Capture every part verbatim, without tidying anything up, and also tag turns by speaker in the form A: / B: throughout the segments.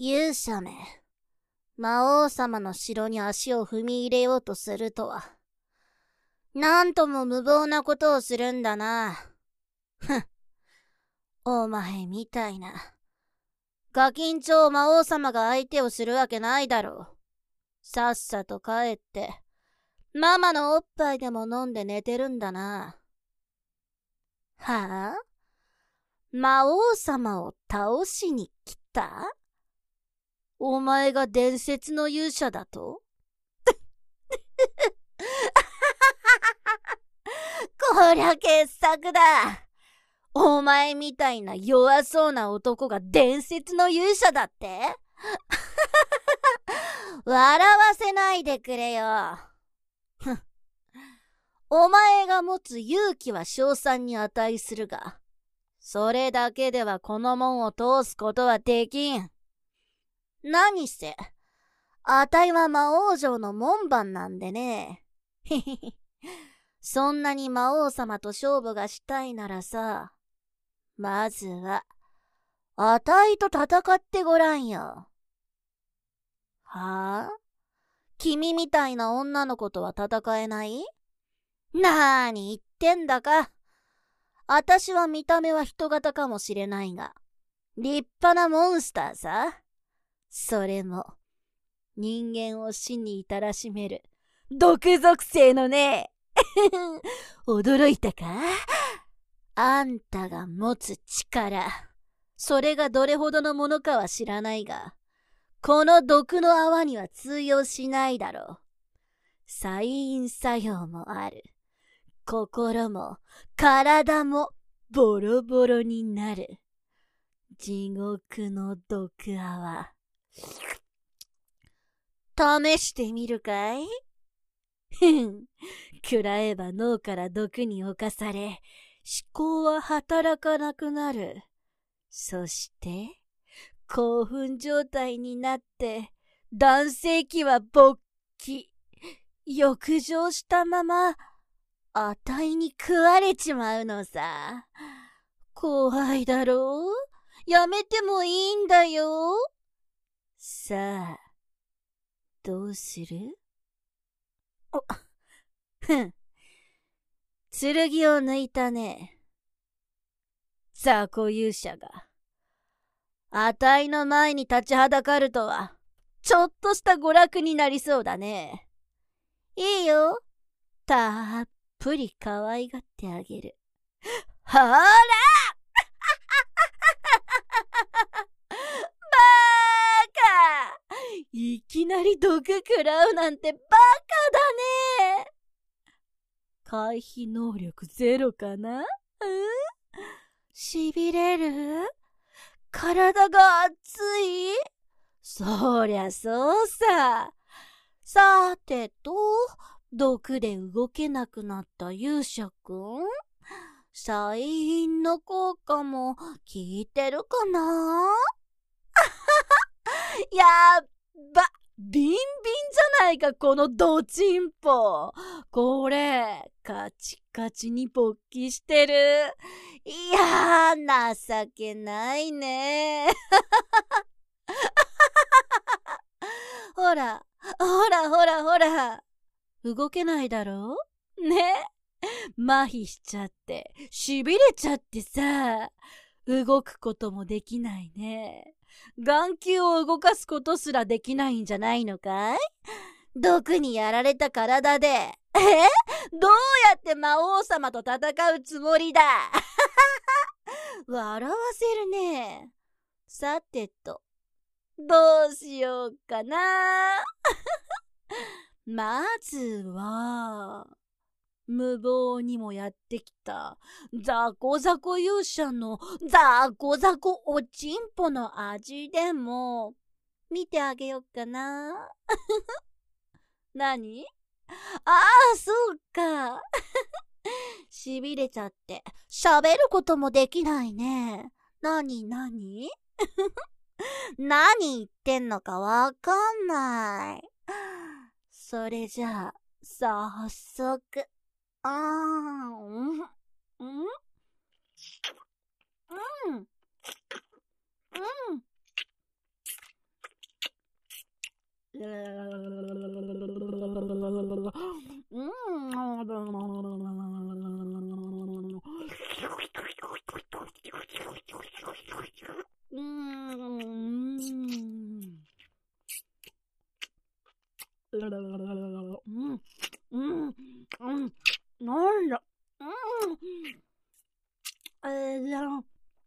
A: 勇者め、魔王様の城に足を踏み入れようとするとは、なんとも無謀なことをするんだな。ふん、お前みたいな、ガキンチョウ魔王様が相手をするわけないだろう。さっさと帰って、ママのおっぱいでも飲んで寝てるんだな。はあ？魔王様を倒しに来た？お前が伝説の勇者だと？こりゃ傑作だ。お前みたいな弱そうな男が伝説の勇者だって？笑わせないでくれよ。お前が持つ勇気は称賛に値するが、それだけではこの門を通すことはできん。何せ、あたいは魔王城の門番なんでね。そんなに魔王様と勝負がしたいならさ、まずは、あたいと戦ってごらんよ。はあ？君みたいな女の子とは戦えない？なーに言ってんだか。あたしは見た目は人型かもしれないが、立派なモンスターさ。それも、人間を死に至らしめる、毒属性のね。驚いたか？あんたが持つ力、それがどれほどのものかは知らないが、この毒の泡には通用しないだろう。催陰作用もある。心も体もボロボロになる。地獄の毒泡。試してみるかい？ふん。食らえば脳から毒に侵され、思考は働かなくなる。そして、興奮状態になって、男性器は勃起。浴場したまま、あたいに食われちまうのさ。怖いだろう？やめてもいいんだよ。さあ、どうする？お、ふん。剣を抜いたね。雑魚勇者が。あたいの前に立ちはだかるとは、ちょっとした娯楽になりそうだね。いいよ。たっぷり可愛がってあげる。ほーらバーカ！いきなり毒食らうなんてバカだね。回避能力ゼロかな？うん？しびれる？体が熱い？そりゃそうさ。さてと、毒で動けなくなった勇者くん？催陰の効果も効いてるかな？やっば、ビンビンじゃないか、このドチンポ。これ、カチカチに勃起してる。いやー、情けないね。ほら、ほらほらほら。動けないだろう？ね？麻痺しちゃって、しびれちゃってさ。動くこともできないね。眼球を動かすことすらできないんじゃないのかい？毒にやられた体で。え？どうやって魔王様と戦うつもりだ？笑わせるね。さてと、どうしようかな。まずは、無謀にもやってきたザコザコ勇者のザコザコおちんぽの味でも見てあげようかな。何？ああ、そうか。しびれちゃって喋ることもできないね。なになに？何言ってんのかわかんない。それじゃあ、早速。あー、うん、うん、うん、うん、 なんだ、えー、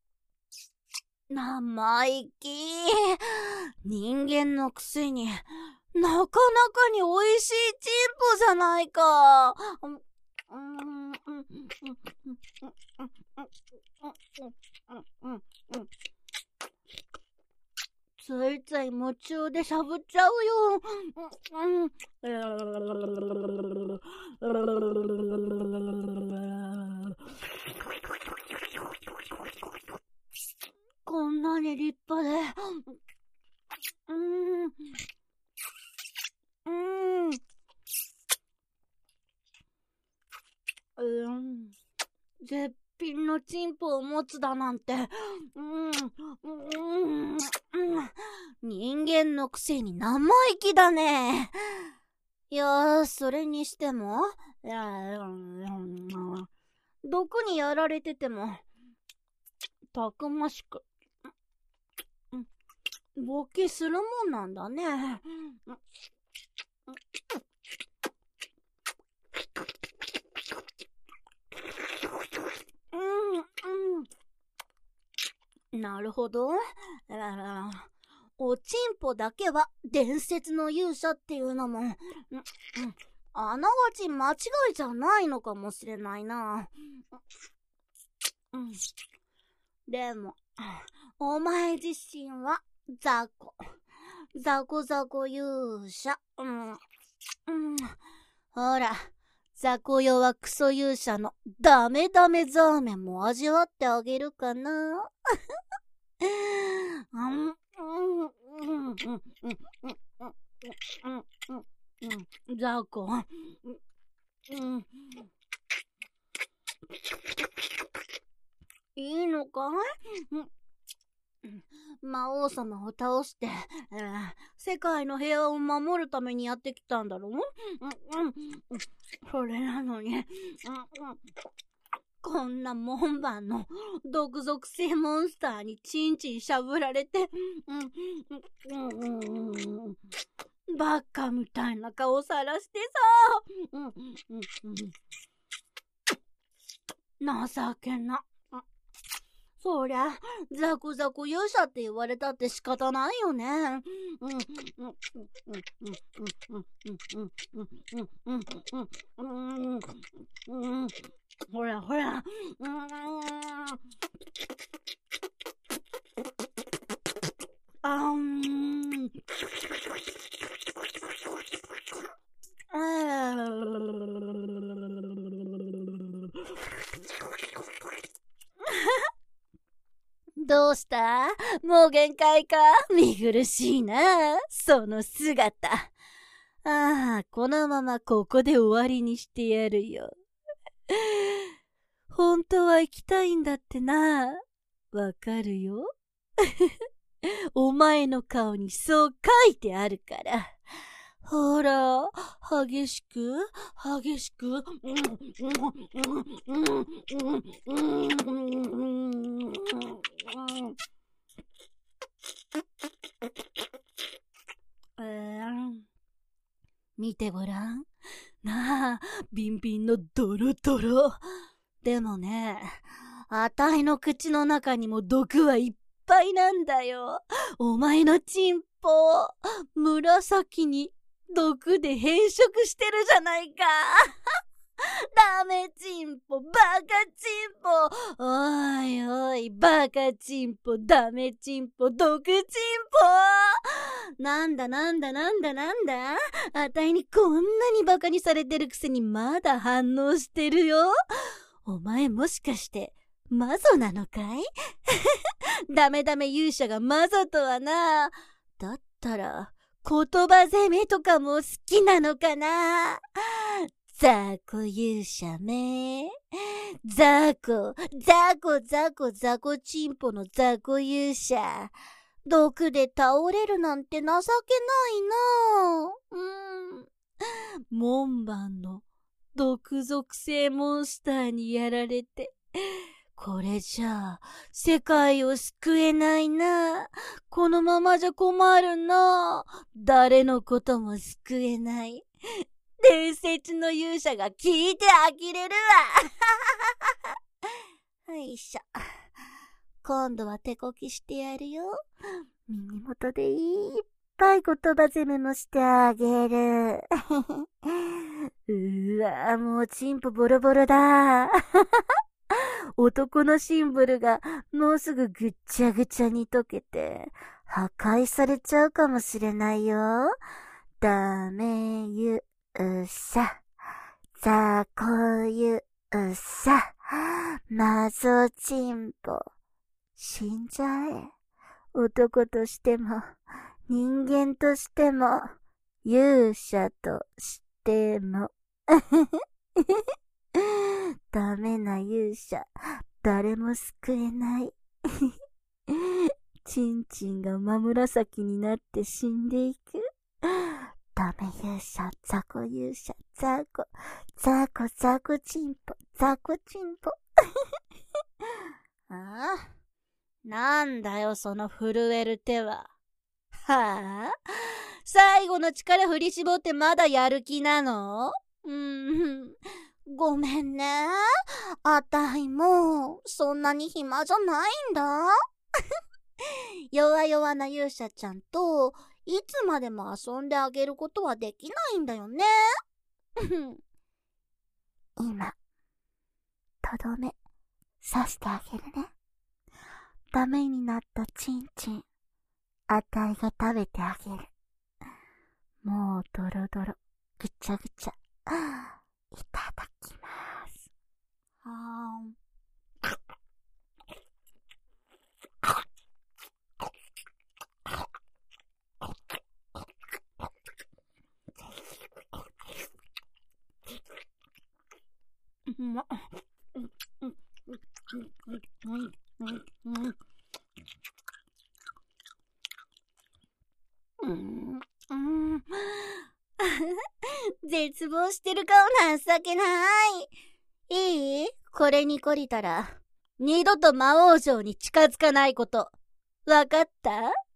A: 生意気。人間のくせになかなかに美味しいチンポじゃないか。ついつい夢中でしゃぶっちゃうよ。こんなに立派で、うーん、うーん、うん、絶品のチンポを持つだなんて、うん、うん、うん、人間のくせに生意気だね。いやー、それにしても、いやー、毒にやられてても、たくましく、勃起するもんなんだね。うんうん。なるほど。おちんぽだけは伝説の勇者っていうのも、うん、あながち間違いじゃないのかもしれないな。うん、でも、お前自身は雑魚。ザコザコ勇者。うん。うん。ほら、ザコヨはクソ勇者のダメダメザーメンも味わってあげるかな。うん。うん。うん。うん。うん。ザコ。うん。いいのかい？魔王様を倒して、えー、世界の平和を守るためにやってきたんだろう、うんうん、それなのに、うんうん、こんな門番の毒属性モンスターにチンチンしゃぶられて、うんうんうんうん、バカみたいな顔さらしてさ、うんうんうん、情けな。そりゃ、ザコザコ勇者って言われたって仕方ないよね。ほらほら。あん。どうした？もう限界か？見苦しいな、その姿。ああ、このままここで終わりにしてやるよ。本当は行きたいんだってな。わかるよ。お前の顔にそう書いてあるから。ほら、激しく、激しく。えー、見てごらん。なあ、ビンビンのドロドロ。でもね、あたいの口の中にも毒はいっぱいなんだよ。お前のチンポ、紫に毒で変色してるじゃないか。ダメチンポ、バカチンポ。おいおい、バカチンポ、ダメチンポ、毒チンポ。なんだなんだなんだなんだ、あたいにこんなにバカにされてるくせにまだ反応してるよ。お前もしかしてマゾなのかい？ダメダメ勇者がマゾとはな。だったら言葉攻めとかも好きなのかな。ザコ勇者め。ザコ、ザコザコザコチンポのザコ勇者。 毒で倒れるなんて情けないな。うん。門番の毒属性モンスターにやられて、これじゃあ世界を救えないな。このままじゃ困るな。誰のことも救えない。伝説の勇者が聞いて呆れるわ。よいしょ。今度は手こきしてやるよ。耳元でいっぱい言葉攻めもしてあげる。うわ、もうチンポボロボロだ。男のシンボルがもうすぐぐっちゃぐちゃに溶けて破壊されちゃうかもしれないよ。ダメゆうさ、ザコゆうさ、謎チンポ、死んじゃえ。男としても人間としても勇者としてもダメな勇者、誰も救えない。チンチンが真紫になって死んでいく。ダメ勇者、ザコ勇者、ザコ、ザコザコチンポ、ザコチンポ。ああ、なんだよその震える手は。はあ、最後の力振り絞ってまだやる気なの？うーん。ごめんね。あたいもそんなに暇じゃないんだ。弱々な勇者ちゃんといつまでも遊んであげることはできないんだよね。今、とどめ刺してあげるね。ダメになったチンチン、あたいが食べてあげる。もうドロドロ、ぐちゃぐちゃ。いただきます。はーん。うまっ。うん。うん。絶望してる顔情けない。いい？これに懲りたら二度と魔王城に近づかないこと。わかった？